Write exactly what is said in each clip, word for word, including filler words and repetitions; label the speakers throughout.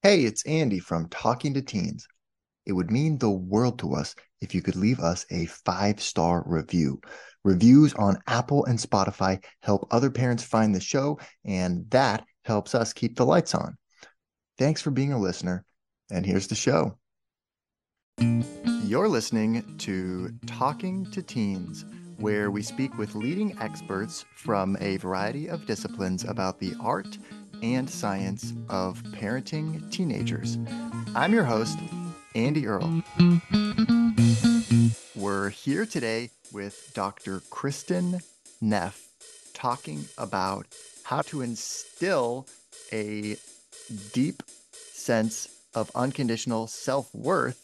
Speaker 1: Hey, it's Andy from Talking to Teens. It would mean the world to us if you could leave us a five star review. Reviews on Apple and Spotify help other parents find the show, and that helps us keep the lights on. Thanks for being a listener, and here's the show. You're listening to Talking to Teens, where we speak with leading experts from a variety of disciplines about the art and science of parenting teenagers. I'm your host, Andy Earle. We're here today with Doctor Kristin Neff talking about how to instill a deep sense of unconditional self-worth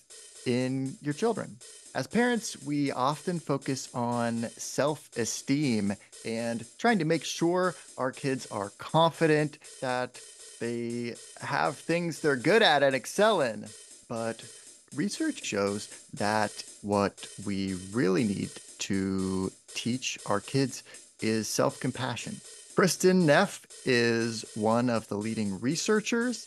Speaker 1: in your children. As parents, we often focus on self-esteem and trying to make sure our kids are confident that they have things they're good at and excel in. But research shows that what we really need to teach our kids is self-compassion. Kristin Neff is one of the leading researchers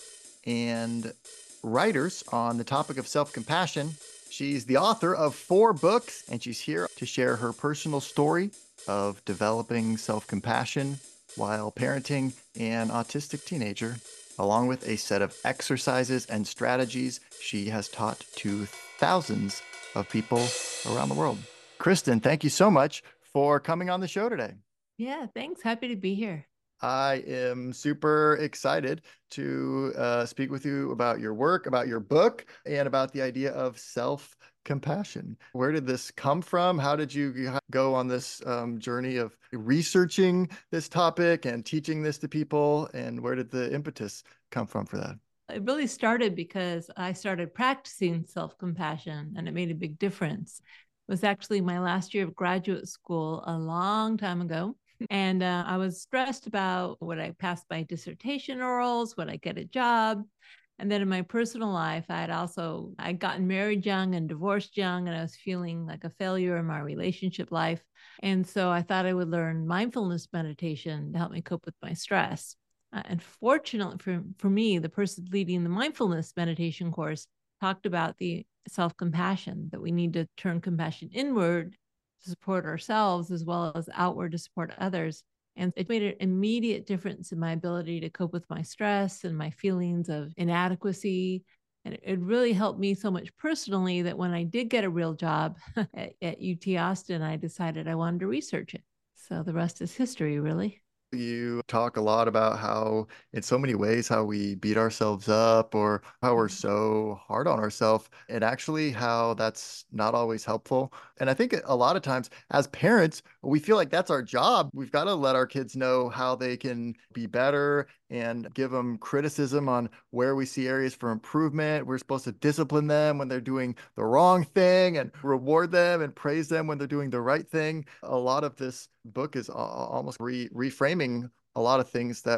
Speaker 1: and writers on the topic of self-compassion. She's the author of four books, and she's here to share her personal story of developing self-compassion while parenting an autistic teenager, along with a set of exercises and strategies she has taught to thousands of people around the world. Kristin, thank you so much for coming on the show today.
Speaker 2: Yeah, thanks. Happy to be here.
Speaker 1: I am super excited to uh, speak with you about your work, about your book, and about the idea of self-compassion. Where did this come from? How did you go on this um, journey of researching this topic and teaching this to people? And where did the impetus come from for that?
Speaker 2: It really started because I started practicing self-compassion, and it made a big difference. It was actually my last year of graduate school a long time ago. And uh, I was stressed about would I pass my dissertation orals, would I get a job? And then in my personal life, I had also I'd gotten married young and divorced young, and I was feeling like a failure in my relationship life. And so I thought I would learn mindfulness meditation to help me cope with my stress. Uh, and fortunately for, for me, the person leading the mindfulness meditation course talked about the self-compassion, that we need to turn compassion inward to support ourselves as well as outward to support others. And it made an immediate difference in my ability to cope with my stress and my feelings of inadequacy. And it really helped me so much personally that when I did get a real job at, at U T Austin, I decided I wanted to research it. So the rest is history, really.
Speaker 1: You talk a lot about how, in so many ways, how we beat ourselves up or how we're so hard on ourselves, and actually how that's not always helpful. And I think a lot of times as parents, we feel like that's our job. We've got to let our kids know how they can be better and give them criticism on where we see areas for improvement. We're supposed to discipline them when they're doing the wrong thing and reward them and praise them when they're doing the right thing. A lot of this book is almost re reframing a lot of things that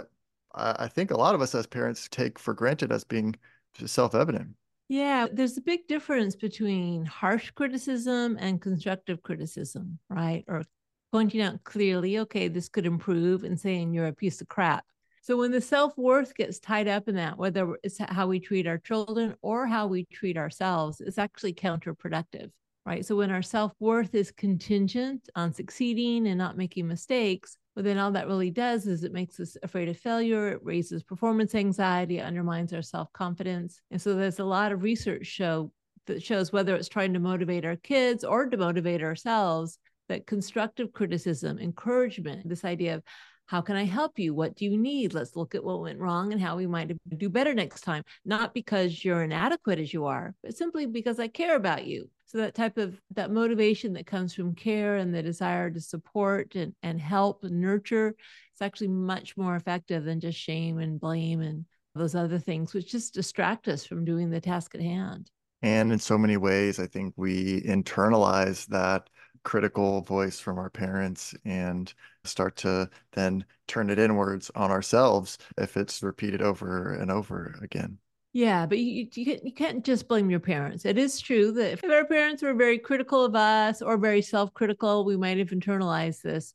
Speaker 1: I think a lot of us as parents take for granted as being self-evident.
Speaker 2: Yeah, there's a big difference between harsh criticism and constructive criticism, right? Or pointing out clearly, okay, this could improve, and saying you're a piece of crap. So when the self-worth gets tied up in that, whether it's how we treat our children or how we treat ourselves, it's actually counterproductive, right? So when our self-worth is contingent on succeeding and not making mistakes, well, then all that really does is it makes us afraid of failure. It raises performance anxiety, it undermines our self-confidence. And so there's a lot of research show that shows whether it's trying to motivate our kids or to motivate ourselves, that constructive criticism, encouragement, this idea of how can I help you? What do you need? Let's look at what went wrong and how we might do better next time. Not because you're inadequate as you are, but simply because I care about you. So that type of that motivation that comes from care and the desire to support and, and help and nurture, it's actually much more effective than just shame and blame and those other things, which just distract us from doing the task at hand.
Speaker 1: And in so many ways, I think we internalize that critical voice from our parents and start to then turn it inwards on ourselves if it's repeated over and over again.
Speaker 2: Yeah, but you, you, can't, you can't just blame your parents. It is true that if our parents were very critical of us or very self critical, we might have internalized this.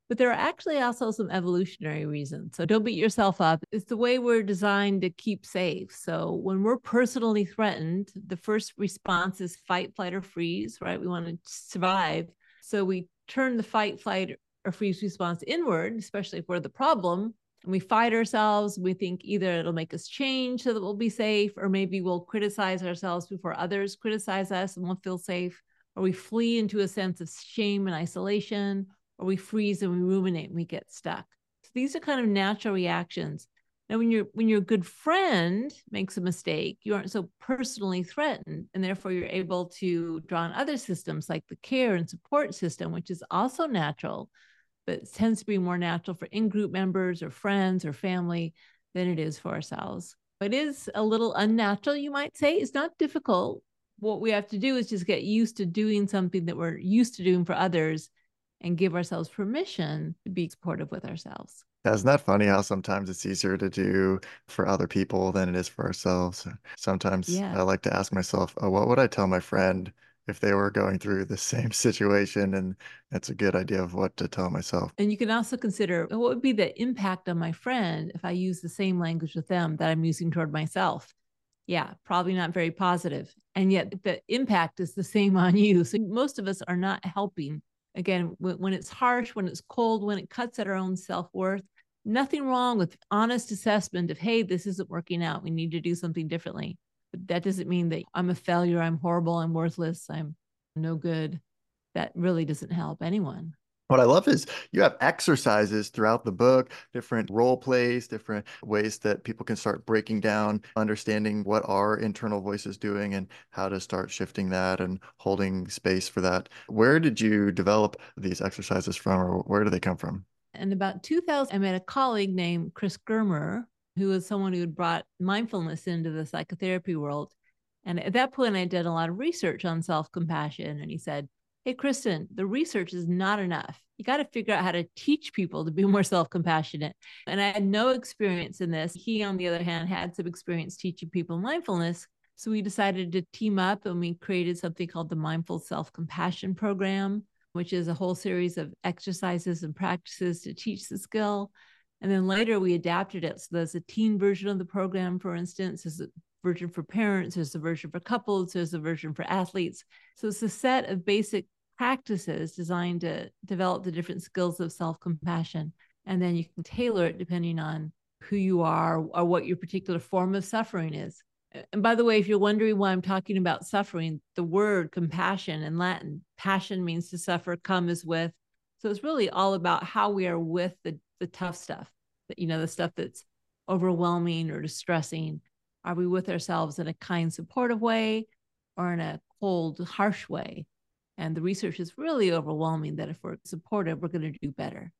Speaker 2: But there are actually also some evolutionary reasons. So don't beat yourself up. It's the way we're designed to keep safe. So when we're personally threatened, the first response is fight, flight, or freeze, right? We want to survive. So we turn the fight, flight, or freeze response inward, especially if we're the problem. And we fight ourselves. We think either it'll make us change so that we'll be safe, or maybe we'll criticize ourselves before others criticize us and we'll feel safe. Or we flee into a sense of shame and isolation, or we freeze and we ruminate and we get stuck. So these are kind of natural reactions. Now, when you're when your good friend makes a mistake, you aren't so personally threatened, and therefore you're able to draw on other systems like the care and support system, which is also natural, but it tends to be more natural for in-group members or friends or family than it is for ourselves. It is a little unnatural, you might say. It's not difficult. What we have to do is just get used to doing something that we're used to doing for others and give ourselves permission to be supportive with ourselves.
Speaker 1: Yeah, isn't that funny how sometimes it's easier to do for other people than it is for ourselves? Sometimes
Speaker 2: Yeah.
Speaker 1: I like to ask myself, oh, what would I tell my friend if they were going through the same situation? And that's a good idea of what to tell myself.
Speaker 2: And you can also consider what would be the impact on my friend if I use the same language with them that I'm using toward myself. Yeah, probably not very positive. And yet the impact is the same on you. So most of us are not helping. Again, when it's harsh, when it's cold, when it cuts at our own self-worth, nothing wrong with honest assessment of, hey, this isn't working out. We need to do something differently. But that doesn't mean that I'm a failure, I'm horrible, I'm worthless, I'm no good. That really doesn't help anyone.
Speaker 1: What I love is you have exercises throughout the book, different role plays, different ways that people can start breaking down, understanding what our internal voice is doing and how to start shifting that and holding space for that. Where did you develop these exercises from, or where do they come from?
Speaker 2: In about two thousand, I met a colleague named Chris Germer, who was someone who had brought mindfulness into the psychotherapy world. And at that point, I did a lot of research on self-compassion. And he said, hey, Kristen, the research is not enough. You got to figure out how to teach people to be more self-compassionate. And I had no experience in this. He, on the other hand, had some experience teaching people mindfulness. So we decided to team up and we created something called the Mindful Self-Compassion Program, which is a whole series of exercises and practices to teach the skill. And then later we adapted it. So there's a teen version of the program, for instance. There's a version for parents, there's a version for couples, there's a version for athletes. So it's a set of basic practices designed to develop the different skills of self-compassion. And then you can tailor it depending on who you are or what your particular form of suffering is. And by the way, if you're wondering why I'm talking about suffering, the word compassion in Latin, passion means to suffer, come is with. So it's really all about how we are with the, the tough stuff, you know, the stuff that's overwhelming or distressing. Are we with ourselves in a kind, supportive way or in a cold, harsh way? And the research is really overwhelming that if we're supportive, we're going to do better.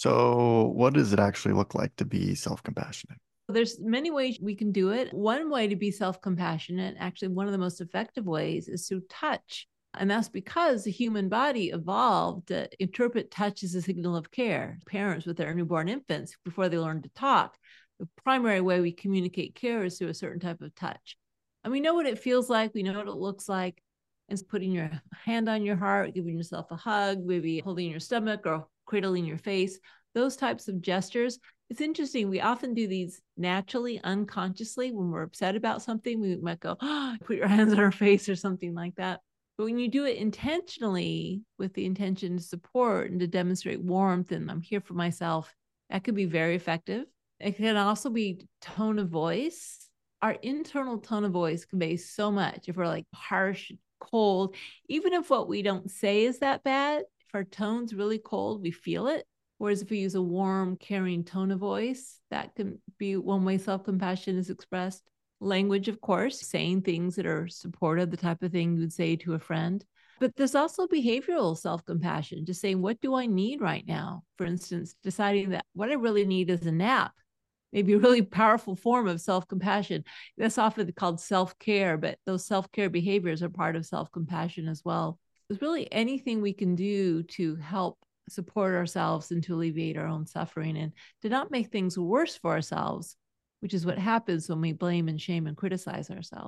Speaker 1: So, what does it actually look like to be self-compassionate?
Speaker 2: There's many ways we can do it. One way to be self-compassionate, actually one of the most effective ways, is through touch. And that's because the human body evolved to interpret touch as a signal of care. Parents with their newborn infants, before they learn to talk, the primary way we communicate care is through a certain type of touch. And we know what it feels like. We know what it looks like. It's putting your hand on your heart, giving yourself a hug, maybe holding your stomach or cradling your face. Those types of gestures. It's interesting. We often do these naturally, unconsciously. When we're upset about something, we might go, oh, put your hands on our face or something like that. But when you do it intentionally with the intention to support and to demonstrate warmth and I'm here for myself, that could be very effective. It can also be tone of voice. Our internal tone of voice conveys so much. If we're like harsh, cold, even if what we don't say is that bad, if our tone's really cold, we feel it. Whereas if we use a warm, caring tone of voice, that can be one way self-compassion is expressed. Language, of course, saying things that are supportive, the type of thing you would say to a friend. But there's also behavioral self-compassion, just saying, what do I need right now? For instance, deciding that what I really need is a nap, maybe a really powerful form of self-compassion. That's often called self-care, but those self-care behaviors are part of self-compassion as well. There's really anything we can do to help support ourselves and to alleviate our own suffering and to not make things worse for ourselves, which is what happens when we blame and shame and criticize ourselves.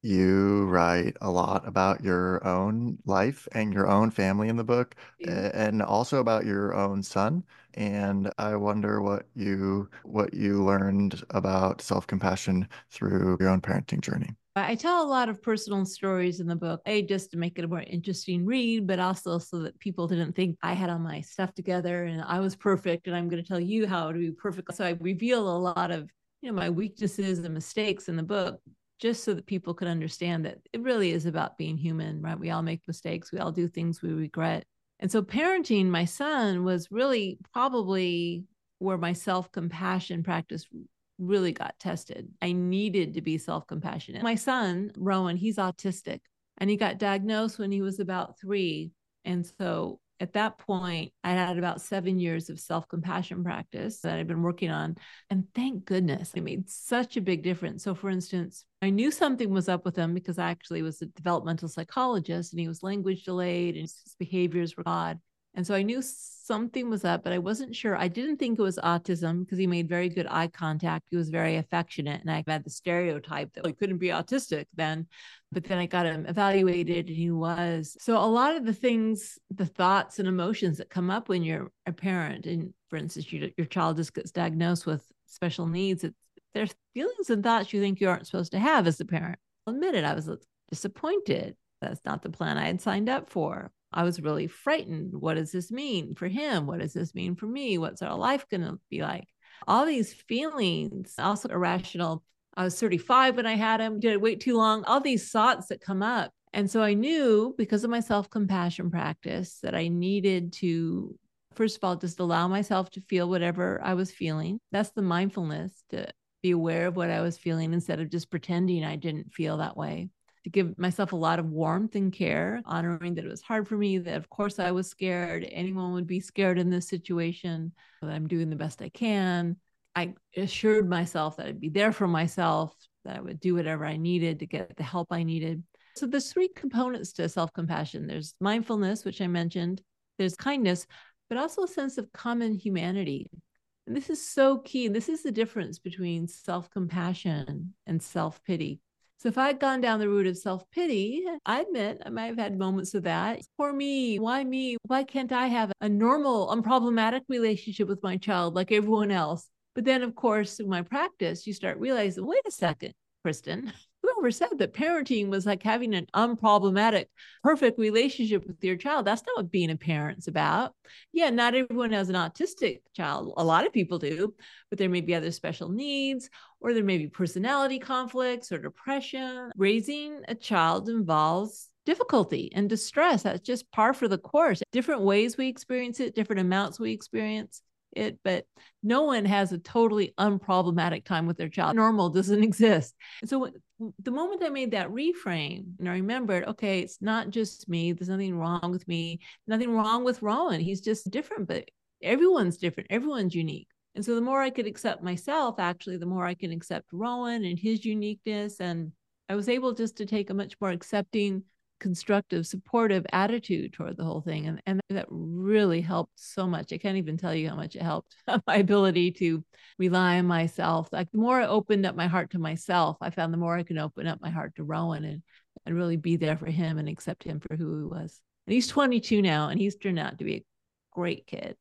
Speaker 1: You write a lot about your own life and your own family in the book,
Speaker 2: You.
Speaker 1: a- and also about your own son. And I wonder what you what you learned about self-compassion through your own parenting journey.
Speaker 2: I tell a lot of personal stories in the book, A, just to make it a more interesting read, but also so that people didn't think I had all my stuff together and I was perfect and I'm going to tell you how to be perfect. So I reveal a lot of, you know, my weaknesses and mistakes in the book just so that people could understand that it really is about being human, right? We all make mistakes. We all do things we regret. And so parenting my son was really probably where my self-compassion practice really got tested. I needed to be self compassionate. My son, Rowan, he's autistic and he got diagnosed when he was about three. And so at that point, I had about seven years of self compassion practice that I've been working on. And thank goodness it made such a big difference. So, for instance, I knew something was up with him because I actually was a developmental psychologist and he was language delayed and his behaviors were odd. And so I knew something was up, but I wasn't sure. I didn't think it was autism because he made very good eye contact. He was very affectionate. And I had the stereotype that he couldn't be autistic then. But then I got him evaluated and he was. So a lot of the things, the thoughts and emotions that come up when you're a parent, and for instance, you, your child just gets diagnosed with special needs, it's, there's feelings and thoughts you think you aren't supposed to have as a parent. I'll admit it, I was disappointed. That's not the plan I had signed up for. I was really frightened. What does this mean for him? What does this mean for me? What's our life going to be like? All these feelings, also irrational. I was thirty-five when I had him. Did I wait too long? All these thoughts that come up. And so I knew because of my self compassion practice that I needed to, first of all, just allow myself to feel whatever I was feeling. That's the mindfulness, to be aware of what I was feeling instead of just pretending I didn't feel that way, to give myself a lot of warmth and care, honoring that it was hard for me, that of course I was scared. Anyone would be scared in this situation, that I'm doing the best I can. I assured myself that I'd be there for myself, that I would do whatever I needed to get the help I needed. So there's three components to self-compassion. There's mindfulness, which I mentioned, there's kindness, but also a sense of common humanity. And this is so key. This is the difference between self-compassion and self-pity. So if I'd gone down the route of self-pity, I admit I might have had moments of that. Poor me. Why me? Why can't I have a normal, unproblematic relationship with my child like everyone else? But then, of course, in my practice, you start realizing, wait a second, Kristen, whoever said that parenting was like having an unproblematic, perfect relationship with your child? That's not what being a parent's about. Yeah, not everyone has an autistic child. A lot of people do, but there may be other special needs, or there may be personality conflicts or depression. Raising a child involves difficulty and distress. That's just par for the course. Different ways we experience it, different amounts we experience it, but no one has a totally unproblematic time with their child. Normal doesn't exist. And so the moment I made that reframe and I remembered, okay, it's not just me. There's nothing wrong with me. Nothing wrong with Rowan. He's just different, but everyone's different. Everyone's unique. And so the more I could accept myself, actually, the more I can accept Rowan and his uniqueness. And I was able just to take a much more accepting, constructive, supportive attitude toward the whole thing. And, and that really helped so much. I can't even tell you how much it helped my ability to rely on myself. Like the more I opened up my heart to myself, I found the more I can open up my heart to Rowan and, and really be there for him and accept him for who he was. And he's twenty-two now, and he's turned out to be a great kid.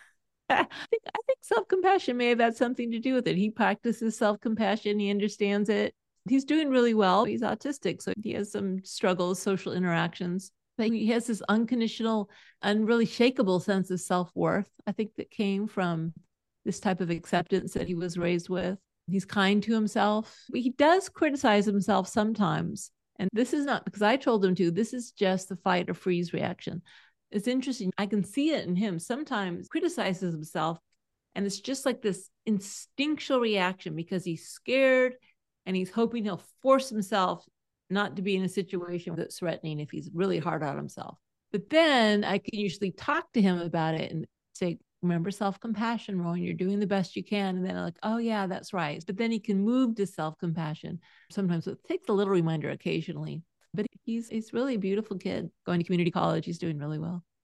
Speaker 2: I think I think self-compassion may have had something to do with it. He practices self-compassion. He understands it. He's doing really well. He's autistic, so he has some struggles, social interactions. But he has this unconditional, unreally shakable sense of self-worth, I think, that came from this type of acceptance that he was raised with. He's kind to himself. He does criticize himself sometimes. And this is not because I told him to. This is just the fight or freeze reaction. It's interesting. I can see it in him. Sometimes criticizes himself, and it's just like this instinctual reaction because he's scared and he's hoping he'll force himself not to be in a situation that's threatening if he's really hard on himself. But then I can usually talk to him about it and say, remember self-compassion, Rowan, you're doing the best you can. And then I'm like, oh yeah, that's right. But then he can move to self-compassion. Sometimes it takes a little reminder occasionally, but he's he's really a beautiful kid going to community college. He's doing really well.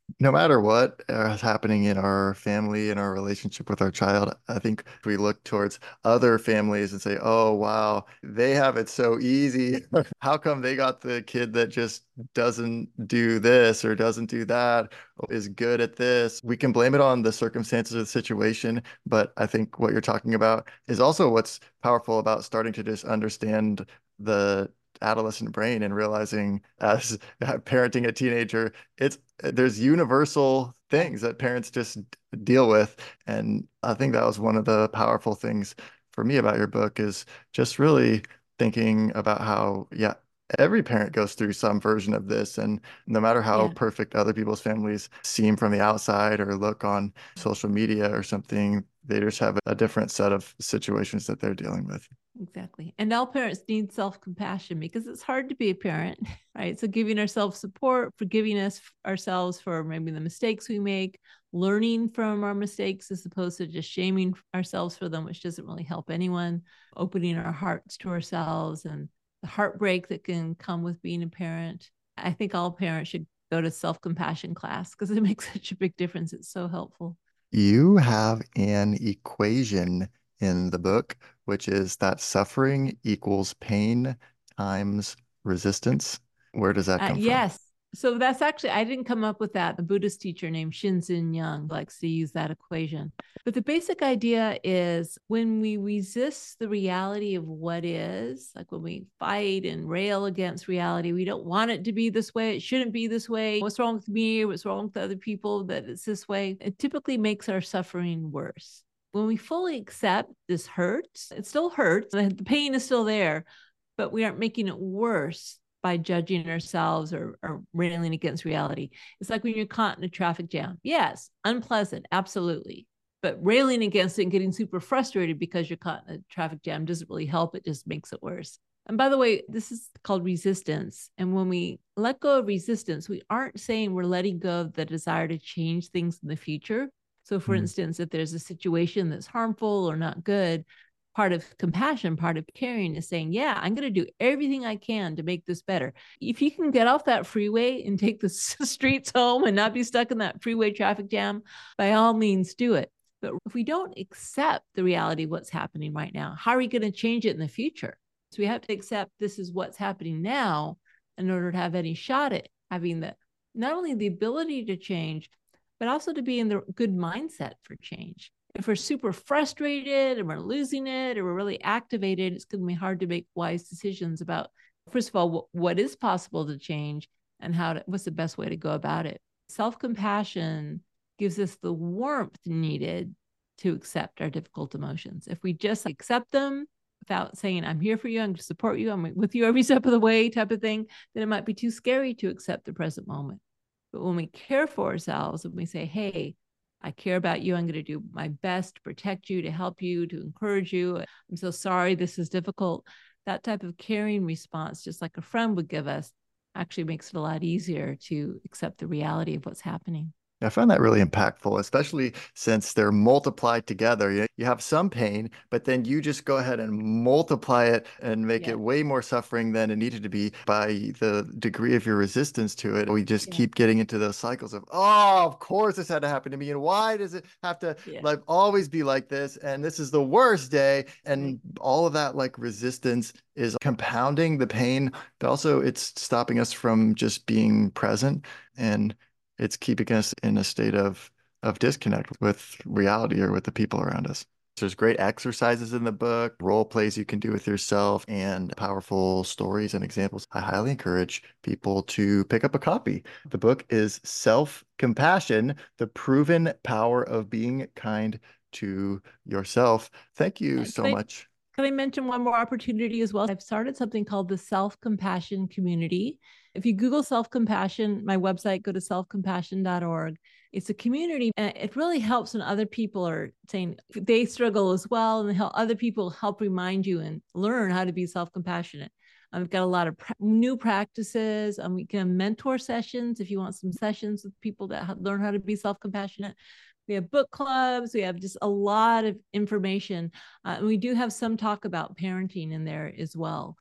Speaker 1: No matter what uh, is happening in our family, in our relationship with our child, I think we look towards other families and say, oh, wow, they have it so easy. How come they got the kid that just doesn't do this or doesn't do that, or is good at this? We can blame it on the circumstances of the situation, but I think what you're talking about is also what's powerful about starting to just understand the adolescent brain and realizing as parenting a teenager, it's there's universal things that parents just deal with. And I think that was one of the powerful things for me about your book is just really thinking about how, yeah, every parent goes through some version of this. And no matter how
Speaker 2: Yeah.
Speaker 1: perfect other people's families seem from the outside or look on social media or something, they just have a different set of situations that they're dealing with.
Speaker 2: Exactly. And all parents need self compassion because it's hard to be a parent, right? So, giving ourselves support, forgiving us ourselves for maybe the mistakes we make, learning from our mistakes as opposed to just shaming ourselves for them, which doesn't really help anyone, opening our hearts to ourselves and the heartbreak that can come with being a parent. I think all parents should go to self compassion class because it makes such a big difference. It's so helpful.
Speaker 1: You have an equation in the book, which is that suffering equals pain times resistance. Where does that
Speaker 2: Uh,
Speaker 1: come from?
Speaker 2: yes. So that's actually, I didn't come up with that. The Buddhist teacher named Shinzen Young likes to use that equation. But the basic idea is when we resist the reality of what is, like when we fight and rail against reality, we don't want it to be this way. It shouldn't be this way. What's wrong with me? What's wrong with other people that it's this way? It typically makes our suffering worse. When we fully accept this hurts, it still hurts, the pain is still there, but we aren't making it worse by judging ourselves or, or railing against reality. It's like when you're caught in a traffic jam. Yes, unpleasant, absolutely. But railing against it and getting super frustrated because you're caught in a traffic jam doesn't really help. It just makes it worse. And by the way, this is called resistance. And when we let go of resistance, we aren't saying we're letting go of the desire to change things in the future. So, for
Speaker 1: Mm.
Speaker 2: instance, if there's a situation that's harmful or not good, part of compassion, part of caring is saying, yeah, I'm going to do everything I can to make this better. If you can get off that freeway and take the streets home and not be stuck in that freeway traffic jam, by all means do it. But if we don't accept the reality of what's happening right now, how are we going to change it in the future? So we have to accept this is what's happening now in order to have any shot at having the not only the ability to change, but also to be in the good mindset for change. If we're super frustrated and we're losing it or we're really activated, it's going to be hard to make wise decisions about, first of all, what, what is possible to change and how to, what's the best way to go about it. Self-compassion gives us the warmth needed to accept our difficult emotions. If we just accept them without saying, I'm here for you, I'm going to support you, I'm with you every step of the way type of thing, then it might be too scary to accept the present moment. But when we care for ourselves and we say, hey, I care about you. I'm going to do my best to protect you, to help you, to encourage you. I'm so sorry this is difficult. That type of caring response, just like a friend would give us, actually makes it a lot easier to accept the reality of what's happening.
Speaker 1: I find that really impactful, especially since they're multiplied together. You, you have some pain, but then you just go ahead and multiply it and make
Speaker 2: Yeah.
Speaker 1: it way more suffering than it needed to be by the degree of your resistance to it. We just
Speaker 2: Yeah.
Speaker 1: keep getting into those cycles of, oh, of course this had to happen to me. And why does it have to
Speaker 2: Yeah.
Speaker 1: like always be like this? And this is the worst day.
Speaker 2: Right.
Speaker 1: And all of that like resistance is compounding the pain, but also it's stopping us from just being present. And it's keeping us in a state of of disconnect with reality or with the people around us. There's great exercises in the book, role plays you can do with yourself, and powerful stories and examples. I highly encourage people to pick up a copy. The book is Self-Compassion: The Proven Power of Being Kind to Yourself. Thank you
Speaker 2: Uh,
Speaker 1: so
Speaker 2: Can I
Speaker 1: much.
Speaker 2: Can I mention one more opportunity as well? I've started something called the Self Compassion Community. If you Google self compassion, my website, go to self compassion dot org. It's a community, and it really helps when other people are saying they struggle as well, and help other people help remind you and learn how to be self compassionate. I've got a lot of pra- new practices. Um, we can have mentor sessions if you want some sessions with people that learn how to be self compassionate. We have book clubs. We have just a lot of information. Uh, and we do have some talk about parenting in there as well.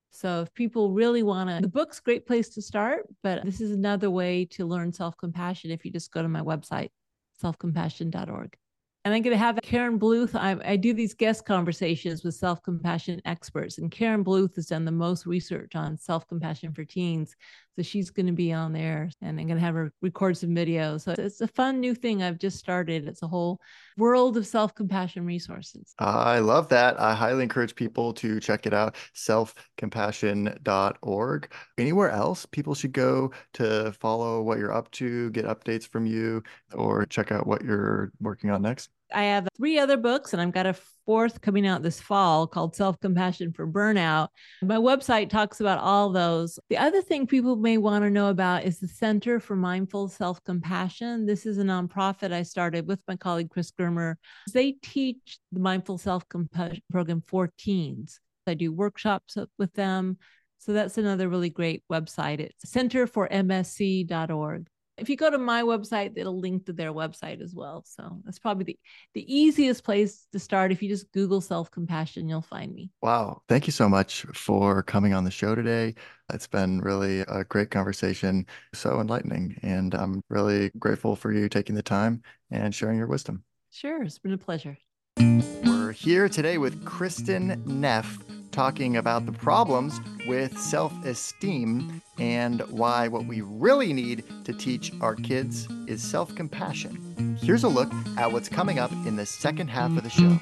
Speaker 2: So if people really want to, the book's a great place to start, but this is another way to learn self-compassion if you just go to my website, self compassion dot org. And I'm going to have Karen Bluth. I, I do these guest conversations with self-compassion experts, and Karen Bluth has done the most research on self-compassion for teens. So she's going to be on there, and I'm going to have her record some videos. So it's a fun new thing I've just started. It's a whole world of self-compassion resources.
Speaker 1: I love that. I highly encourage people to check it out, self compassion dot org. Anywhere else people should go to follow what you're up to, get updates from you, or check out what you're working on next?
Speaker 2: I have three other books, and I've got a fourth coming out this fall called Self-Compassion for Burnout. My website talks about all those. The other thing people may want to know about is the Center for Mindful Self-Compassion. This is a nonprofit I started with my colleague Chris Germer. They teach the Mindful Self-Compassion program for teens. I do workshops with them. So that's another really great website. It's center for m s c dot org. If you go to my website, it'll link to their website as well. So that's probably the, the easiest place to start. If you just Google self-compassion, you'll find me.
Speaker 1: Wow. Thank you so much for coming on the show today. It's been really a great conversation, so enlightening. And I'm really grateful for you taking the time and sharing your wisdom.
Speaker 2: Sure. It's been a pleasure.
Speaker 1: We're here today with Kristin Neff, talking about the problems with self-esteem and why what we really need to teach our kids is self-compassion. Here's a look at what's coming up in the second half of the show.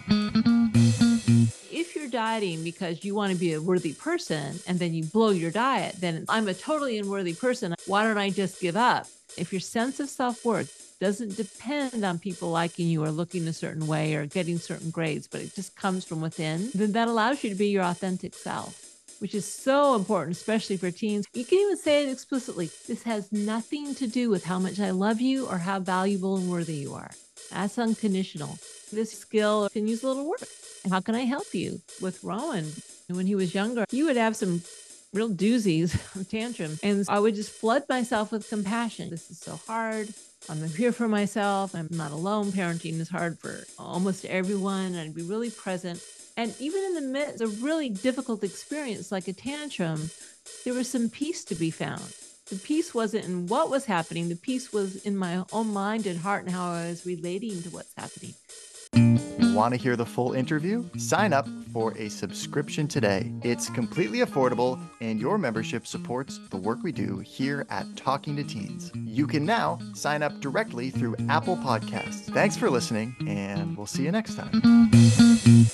Speaker 2: If you're dieting because you want to be a worthy person and then you blow your diet, then I'm a totally unworthy person. Why don't I just give up? If your sense of self-worth doesn't depend on people liking you or looking a certain way or getting certain grades, but it just comes from within, then that allows you to be your authentic self, which is so important, especially for teens. You can even say it explicitly. This has nothing to do with how much I love you or how valuable and worthy you are. That's unconditional. This skill can use a little work. How can I help you? With Rowan, when he was younger, he would have some real doozies, tantrum, and I would just flood myself with compassion. This is so hard. I'm here for myself. I'm not alone. Parenting is hard for almost everyone. I'd be really present. And even in the midst of a really difficult experience like a tantrum, there was some peace to be found. The peace wasn't in what was happening. The peace was in my own mind and heart and how I was relating to what's happening.
Speaker 1: Want to hear the full interview? Sign up for a subscription today. It's completely affordable, and your membership supports the work we do here at Talking to Teens. You can now sign up directly through Apple Podcasts. Thanks for listening, and we'll see you next time.